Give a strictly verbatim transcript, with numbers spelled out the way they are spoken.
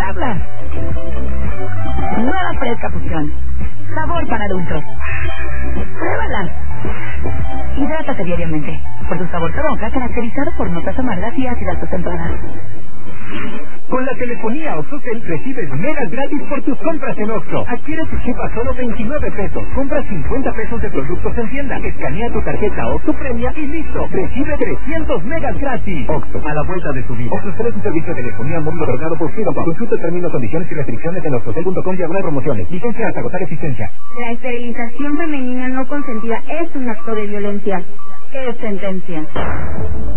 hablas? Nueva fresca fusión. Sabor para adultos. Pruébala. Hidrátate diariamente. Por su sabor toronja caracterizado por notas amargas y ácidas tempranas. Con la telefonía OXXOCEL recibes megas gratis por tus compras en Oxxo. Adquiere tu chip a solo veintinueve pesos. Compra cincuenta pesos de productos en tienda. Escanea tu tarjeta Oxxo Premia y listo. Recibe trescientos megas gratis. Oxxo, a la vuelta de su vida. Oxxo es un servicio de telefonía móvil otorgado por Freedom. Consulta términos, condiciones y restricciones en oxxocel punto com diagonal promociones. Licencia hasta agotar existencia. La esterilización femenina no consentida es un acto de violencia. Es sentencia.